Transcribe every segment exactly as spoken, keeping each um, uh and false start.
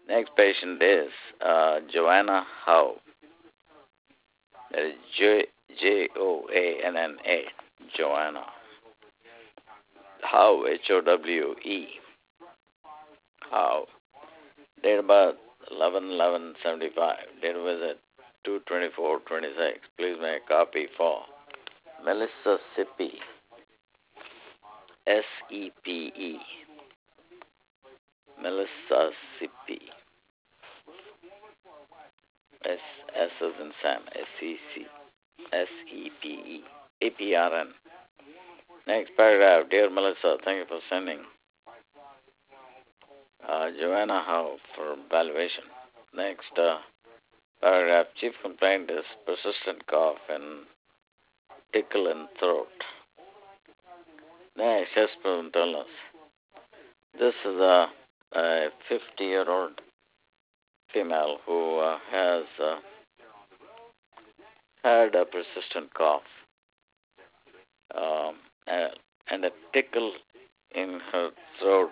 Next patient is uh, Joanna Howe. That is J J O A N N A. Joanna Howe, H O W E. Howe. Date of birth eleven eleven seventy-five. Date of visit two twenty-four twenty-six. Please make a copy for Melissa Sippy. S E P E. Melissa Sippy. S S as in Sam. S E C. S E P E. A P R N. Next paragraph. Dear Melissa, thank you for sending uh, Joanna Howe for evaluation. Next uh, paragraph. Chief complaint is persistent cough and tickle in throat. Next, chest illness. This is a fifty-year-old female who uh, has uh, had a persistent cough um, and, and a tickle in her throat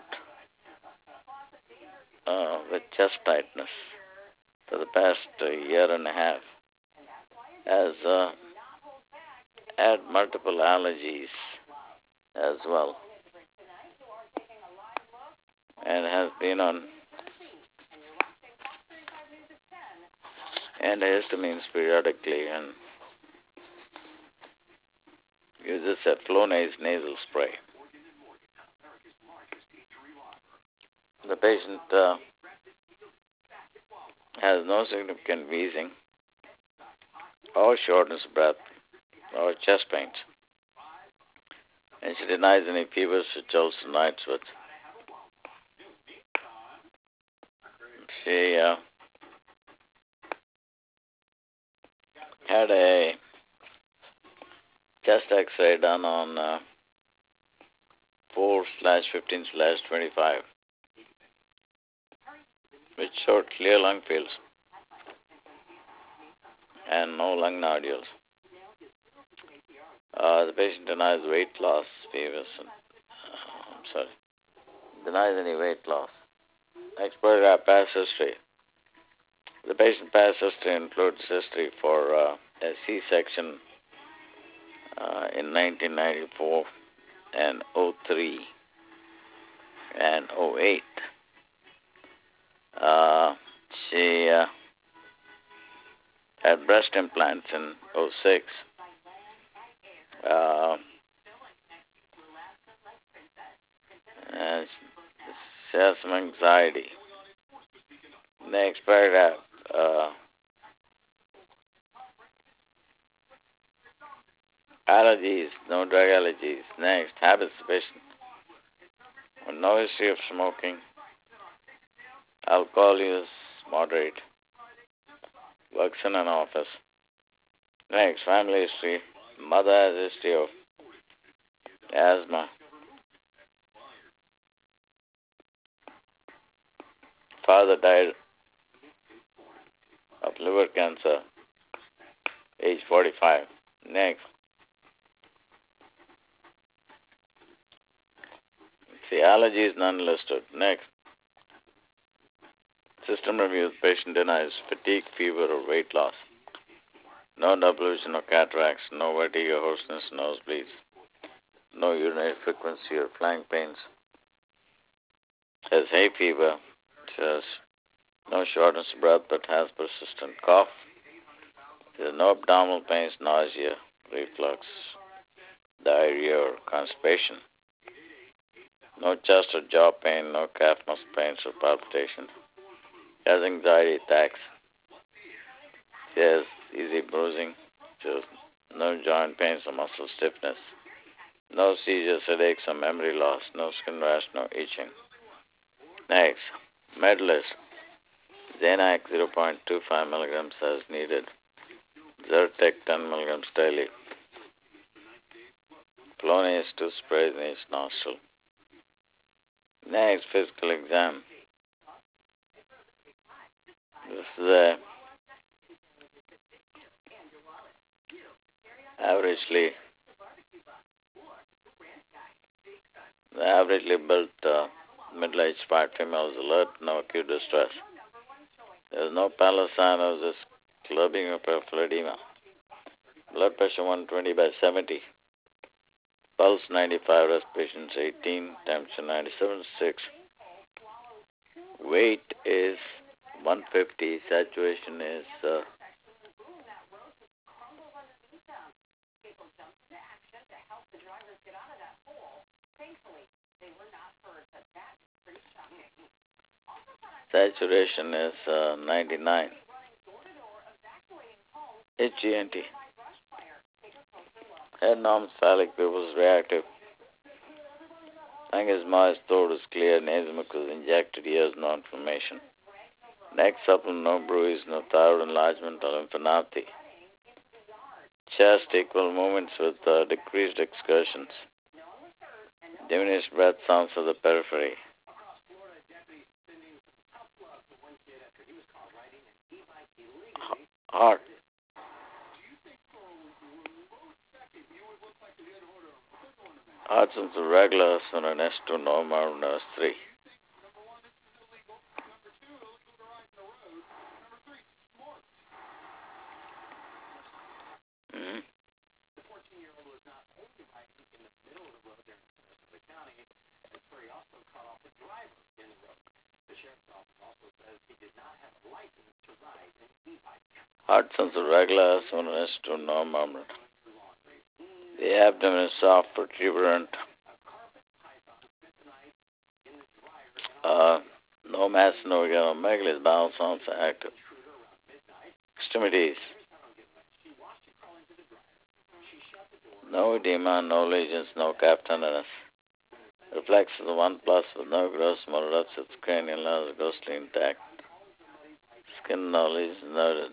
uh, with chest tightness for the past uh, year and a half. Has uh, had multiple allergies as well, and has been on antihistamines periodically and uses a Flonase nasal spray. The patient uh, has no significant wheezing or shortness of breath or chest pains, and she denies any fevers which also nights with. She uh, had a chest X-ray done on uh, four slash fifteen slash twenty-five, which showed clear lung fields and no lung nodules. Uh, the patient denies weight loss, fevers, and, uh, I'm sorry, denies any weight loss. Next paragraph, past history. The patient past history includes history for uh, a C-section uh, in nineteen ninety-four and oh three and oh eight. Uh, she uh, had breast implants in oh six. Uh, and she has some anxiety. Next paragraph. Uh, allergies, no drug allergies. Next, habits of patient. No history of smoking. Alcohol use, moderate. Works in an office. Next, family history. Mother has history of asthma. Father died of liver cancer, age forty-five. Next. See, allergies none listed. Next. System reviews. Patient denies fatigue, fever, or weight loss. No delusion or cataracts, no vertigo, hoarseness, nosebleeds, no urinary frequency or flank pains. Has hay fever. Has no shortness of breath but has persistent cough. There's no abdominal pains, nausea, reflux, diarrhea, or constipation. No chest or jaw pain, no calf muscle pains or palpitation. Has anxiety attacks. She has easy bruising. She has no joint pains or muscle stiffness. No seizures, headaches, or memory loss. No skin rash, no itching. Next, med list. Xanax zero point two five milligrams as needed. Zyrtec ten milligrams daily. Flonase two sprays in each nostril. Next, physical exam. This is a averagely the averagely built uh, middle-aged white female is alert, no acute distress. There's no pallor sign of this clubbing of peripheral edema. Blood pressure one twenty by seventy. Pulse ninety-five, respirations eighteen, temperature ninety-seven point six. Weight is one fifty, saturation is uh, saturation is uh, ninety-nine. H G N T. Head norms, phallic pupils reactive. Tongue is moist, throat is clear, nasal mucus injected, ears no inflammation. Neck supple, no bruise, no thyroid enlargement or lymphadenopathy. Chest equal movements with uh, decreased excursions. Diminished breath sounds of the periphery. Heart. Heart sounds regular, so an S two normal, S three. Mm-hmm. Heart sounds regular, so an S two normal. The abdomen is soft, protuberant. Uh, no mass, no megalomegaly, bowel sounds active. Extremities. No edema, no lesions, no calf tenderness. Reflex of the one plus with no gross motor upsets, cranial nerves ghostly intact. Skin no lesions noted.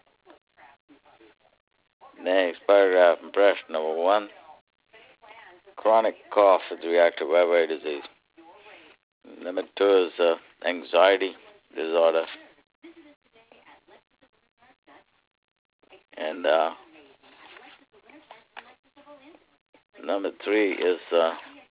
Next paragraph, impression number one. Chronic cough is reactive airway disease. Number two is uh, anxiety disorder. And uh, number three is uh,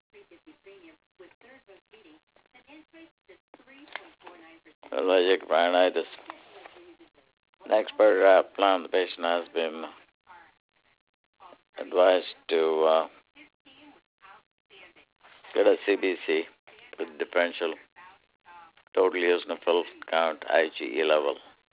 allergic rhinitis. Next paragraph, plan the patient has been advised to uh, get a C B C with differential total eosinophil count I G E level.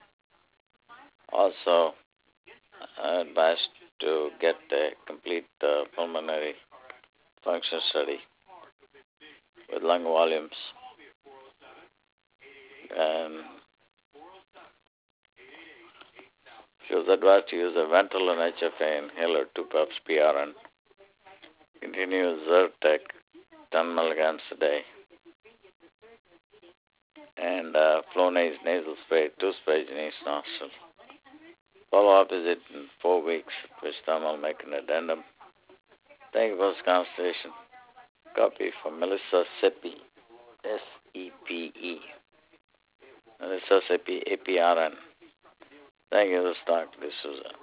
Also advised to get a complete uh, pulmonary function study with lung volumes. And she was advised to use a Ventolin H F A inhaler, two puffs P R N. Continue Zyrtec, ten milligrams a day. And uh, Flonase nasal spray, two sprays in each nostril. Follow-up visit in four weeks, which time I'll make an addendum. Thank you for this conversation. Copy from Melissa Seppi, S E P E. Melissa Seppi, A P R N. Thank you, this is Doctor D'Souza.